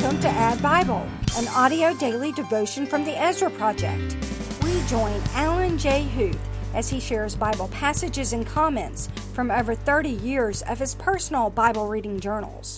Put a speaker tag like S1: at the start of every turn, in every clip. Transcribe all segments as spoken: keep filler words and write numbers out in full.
S1: Welcome to Add Bible, an audio daily devotion from the Ezra Project. We join Alan J. Huth as he shares Bible passages and comments from over thirty years of his personal Bible reading journals.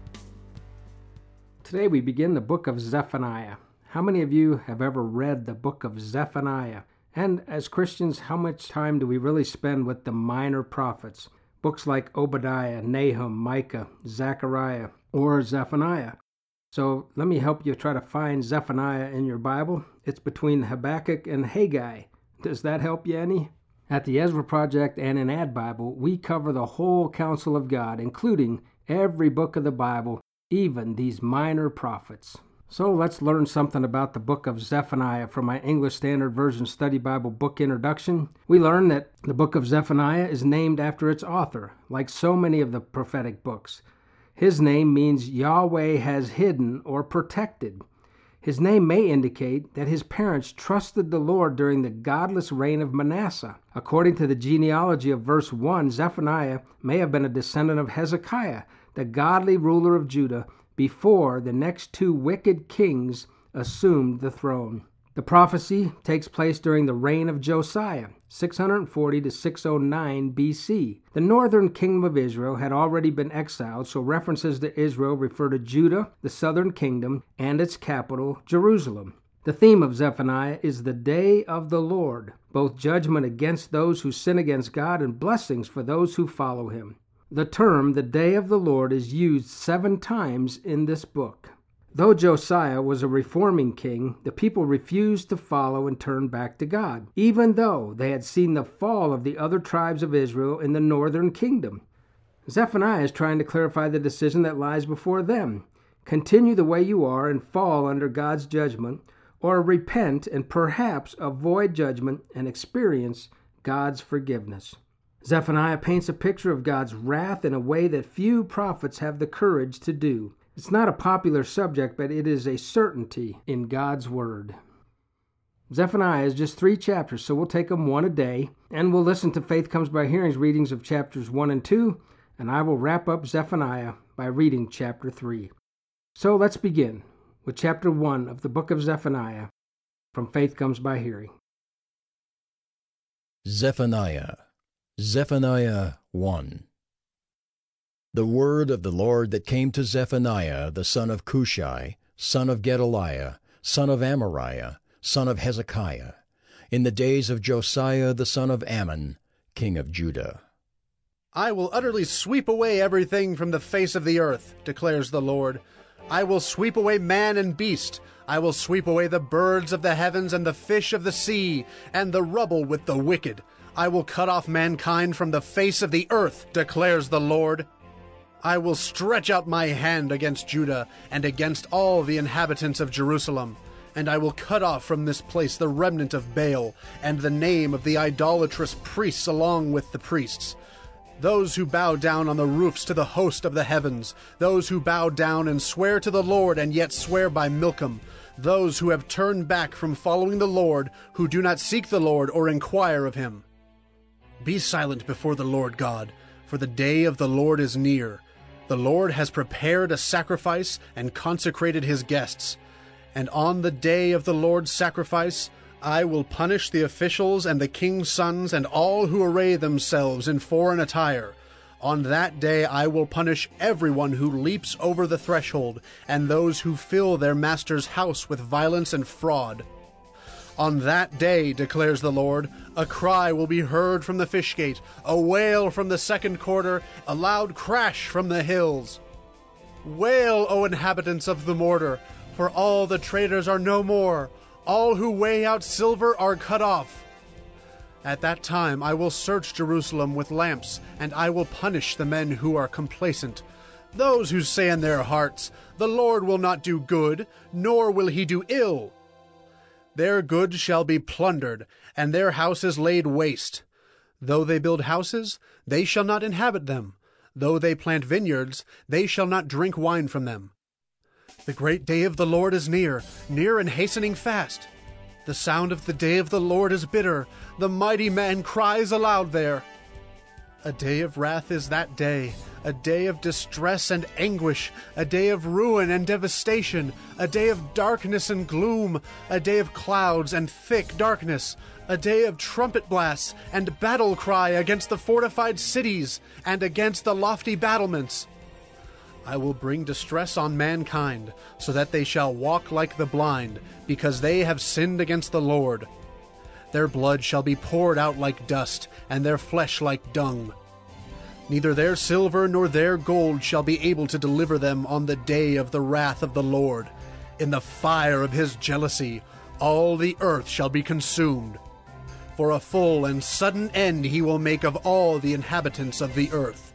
S2: Today we begin the book of Zephaniah. How many of you have ever read the book of Zephaniah? And as Christians, how much time do we really spend with the minor prophets? Books like Obadiah, Nahum, Micah, Zechariah, or Zephaniah. So let me help you try to find Zephaniah in your Bible. It's between Habakkuk and Haggai. Does that help you any? At the Ezra Project and in Add Bible, we cover the whole counsel of God, including every book of the Bible, even these minor prophets. So let's learn something about the book of Zephaniah from my English Standard Version Study Bible book introduction. We learn that the book of Zephaniah is named after its author, like so many of the prophetic books. His name means Yahweh has hidden or protected. His name may indicate that his parents trusted the Lord during the godless reign of Manasseh. According to the genealogy of verse one, Zephaniah may have been a descendant of Hezekiah, the godly ruler of Judah, before the next two wicked kings assumed the throne. The prophecy takes place during the reign of Josiah, six forty to six oh nine B C. The northern kingdom of Israel had already been exiled, so references to Israel refer to Judah, the southern kingdom, and its capital, Jerusalem. The theme of Zephaniah is the day of the Lord, both judgment against those who sin against God and blessings for those who follow him. The term, the day of the Lord, is used seven times in this book. Though Josiah was a reforming king, the people refused to follow and turn back to God, even though they had seen the fall of the other tribes of Israel in the northern kingdom. Zephaniah is trying to clarify the decision that lies before them. Continue the way you are and fall under God's judgment, or repent and perhaps avoid judgment and experience God's forgiveness. Zephaniah paints a picture of God's wrath in a way that few prophets have the courage to do. It's not a popular subject, but it is a certainty in God's Word. Zephaniah is just three chapters, so we'll take them one a day, and we'll listen to Faith Comes by Hearing's readings of chapters one and two, and I will wrap up Zephaniah by reading chapter three. So let's begin with chapter one of the book of Zephaniah from Faith Comes by Hearing.
S3: Zephaniah, Zephaniah one. The word of the Lord that came to Zephaniah, the son of Cushi, son of Gedaliah, son of Amariah, son of Hezekiah, in the days of Josiah the son of Ammon, king of Judah.
S4: I will utterly sweep away everything from the face of the earth, declares the Lord. I will sweep away man and beast. I will sweep away the birds of the heavens and the fish of the sea, and the rubble with the wicked. I will cut off mankind from the face of the earth, declares the Lord. I will stretch out my hand against Judah and against all the inhabitants of Jerusalem, and I will cut off from this place the remnant of Baal and the name of the idolatrous priests along with the priests, those who bow down on the roofs to the host of the heavens, those who bow down and swear to the Lord and yet swear by Milcom, those who have turned back from following the Lord, who do not seek the Lord or inquire of him. Be silent before the Lord God, for the day of the Lord is near. The Lord has prepared a sacrifice and consecrated his guests. And on the day of the Lord's sacrifice, I will punish the officials and the king's sons and all who array themselves in foreign attire. On that day I will punish everyone who leaps over the threshold and those who fill their master's house with violence and fraud. On that day, declares the Lord, a cry will be heard from the fish gate, a wail from the second quarter, a loud crash from the hills. Wail, O inhabitants of the mortar, for all the traders are no more. All who weigh out silver are cut off. At that time I will search Jerusalem with lamps, and I will punish the men who are complacent. Those who say in their hearts, the Lord will not do good, nor will he do ill. Their goods shall be plundered, and their houses laid waste. Though they build houses, they shall not inhabit them. Though they plant vineyards, they shall not drink wine from them. The great day of the Lord is near, near and hastening fast. The sound of the day of the Lord is bitter. The mighty man cries aloud there. A day of wrath is that day, a day of distress and anguish, a day of ruin and devastation, a day of darkness and gloom, a day of clouds and thick darkness, a day of trumpet blasts and battle cry against the fortified cities and against the lofty battlements. I will bring distress on mankind, so that they shall walk like the blind, because they have sinned against the Lord. Their blood shall be poured out like dust, and their flesh like dung. Neither their silver nor their gold shall be able to deliver them on the day of the wrath of the Lord. In the fire of his jealousy, all the earth shall be consumed. For a full and sudden end he will make of all the inhabitants of the earth.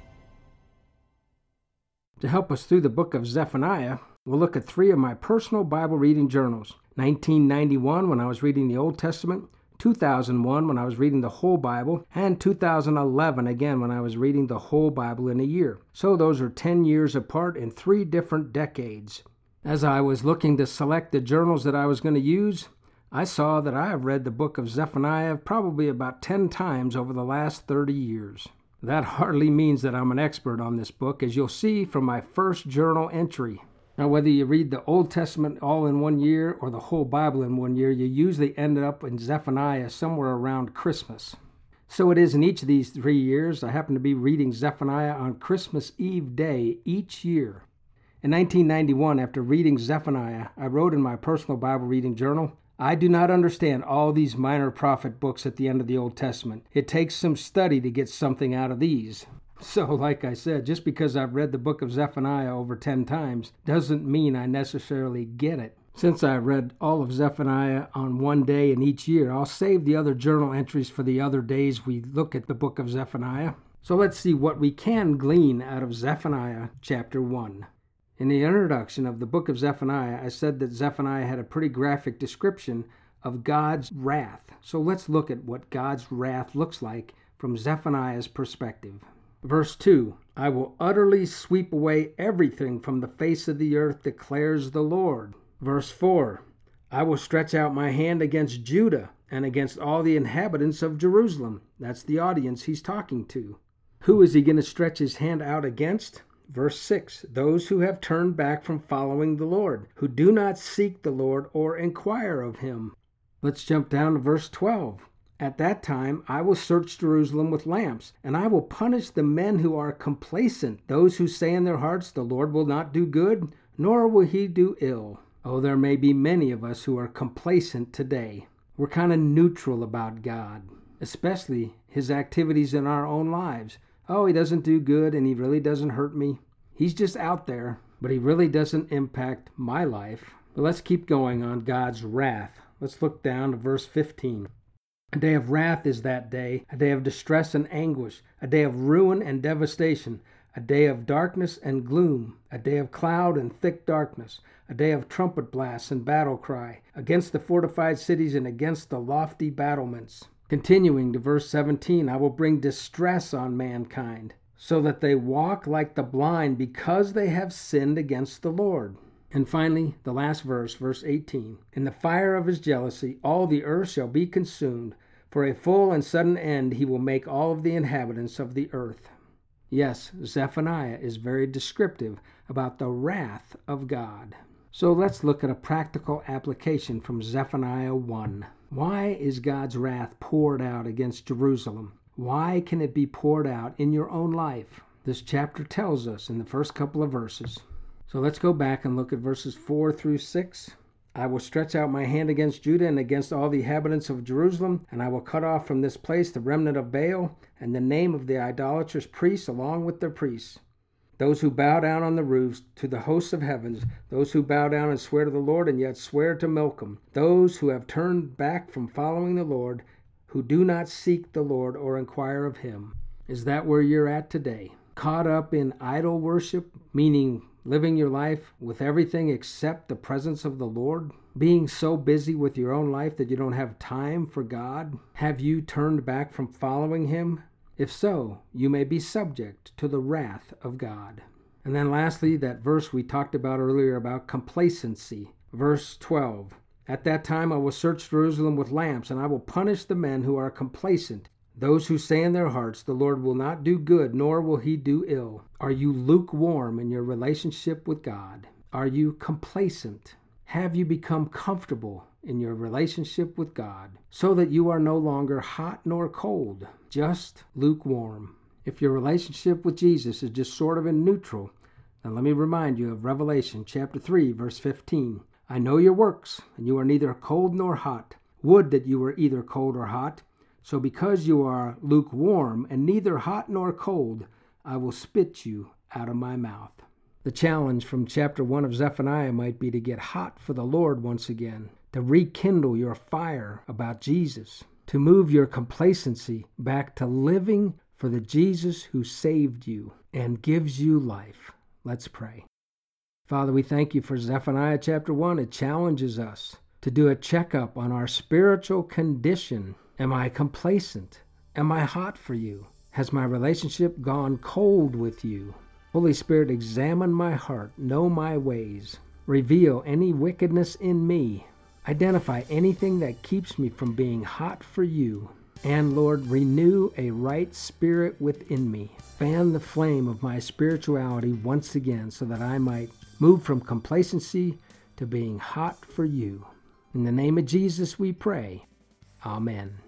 S2: To help us through the book of Zephaniah, we'll look at three of my personal Bible reading journals. nineteen ninety-one, when I was reading the Old Testament, two thousand one, when I was reading the whole Bible, and two thousand eleven, again, when I was reading the whole Bible in a year. So those are ten years apart in three different decades. As I was looking to select the journals that I was going to use, I saw that I have read the book of Zephaniah probably about ten times over the last thirty years. That hardly means that I'm an expert on this book, as you'll see from my first journal entry. Now, whether you read the Old Testament all in one year or the whole Bible in one year, you usually end up in Zephaniah somewhere around Christmas. So it is in each of these three years. I happen to be reading Zephaniah on Christmas Eve day each year. In nineteen ninety-one, after reading Zephaniah, I wrote in my personal Bible reading journal, I do not understand all these minor prophet books at the end of the Old Testament. It takes some study to get something out of these. So, like I said, just because I've read the book of Zephaniah over ten times doesn't mean I necessarily get it. Since I read all of Zephaniah on one day in each year, I'll save the other journal entries for the other days we look at the book of Zephaniah. So let's see what we can glean out of Zephaniah chapter one. In the introduction of the book of Zephaniah, I said that Zephaniah had a pretty graphic description of God's wrath. So let's look at what God's wrath looks like from Zephaniah's perspective. Verse two, I will utterly sweep away everything from the face of the earth, declares the Lord. Verse four, I will stretch out my hand against Judah and against all the inhabitants of Jerusalem. That's the audience he's talking to. Who is he going to stretch his hand out against? Verse six, those who have turned back from following the Lord, who do not seek the Lord or inquire of him. Let's jump down to verse twelve. At that time I will search Jerusalem with lamps, and I will punish the men who are complacent, those who say in their hearts, the Lord will not do good, nor will he do ill. Oh, there may be many of us who are complacent today. We're kind of neutral about God, especially his activities in our own lives. Oh, he doesn't do good, and he really doesn't hurt me. He's just out there, but he really doesn't impact my life. But let's keep going on God's wrath. Let's look down to verse fifteen. A day of wrath is that day, a day of distress and anguish, a day of ruin and devastation, a day of darkness and gloom, a day of cloud and thick darkness, a day of trumpet blasts and battle cry, against the fortified cities and against the lofty battlements. Continuing to verse seventeen, I will bring distress on mankind, so that they walk like the blind because they have sinned against the Lord. And finally, the last verse, verse eighteen, in the fire of his jealousy, all the earth shall be consumed. For a full and sudden end he will make all of the inhabitants of the earth. Yes, Zephaniah is very descriptive about the wrath of God. So let's look at a practical application from Zephaniah one. Why is God's wrath poured out against Jerusalem? Why can it be poured out in your own life? This chapter tells us in the first couple of verses. So let's go back and look at verses four through six. I will stretch out my hand against Judah and against all the inhabitants of Jerusalem, and I will cut off from this place the remnant of Baal and the name of the idolatrous priests along with their priests. Those who bow down on the roofs to the hosts of heavens, those who bow down and swear to the Lord and yet swear to Milcom, those who have turned back from following the Lord, who do not seek the Lord or inquire of him. Is that where you're at today? Caught up in idol worship, meaning living your life with everything except the presence of the Lord? Being so busy with your own life that you don't have time for God? Have you turned back from following him? If so, you may be subject to the wrath of God. And then lastly, that verse we talked about earlier about complacency. Verse twelve, at that time I will search Jerusalem with lamps, and I will punish the men who are complacent, Those who say in their hearts, the Lord will not do good, nor will he do ill. Are you lukewarm in your relationship with God? Are you complacent? Have you become comfortable in your relationship with God so that you are no longer hot nor cold, just lukewarm? If your relationship with Jesus is just sort of in neutral, then let me remind you of Revelation chapter three, verse fifteen. I know your works, and you are neither cold nor hot. Would that you were either cold or hot. So because you are lukewarm and neither hot nor cold, I will spit you out of my mouth. The challenge from chapter one of Zephaniah might be to get hot for the Lord once again, to rekindle your fire about Jesus, to move your complacency back to living for the Jesus who saved you and gives you life. Let's pray. Father, we thank you for Zephaniah chapter one. It challenges us to do a checkup on our spiritual condition. Am I complacent? Am I hot for you? Has my relationship gone cold with you? Holy Spirit, examine my heart, know my ways, reveal any wickedness in me, identify anything that keeps me from being hot for you, and Lord, renew a right spirit within me. Fan the flame of my spirituality once again so that I might move from complacency to being hot for you. In the name of Jesus we pray. Amen.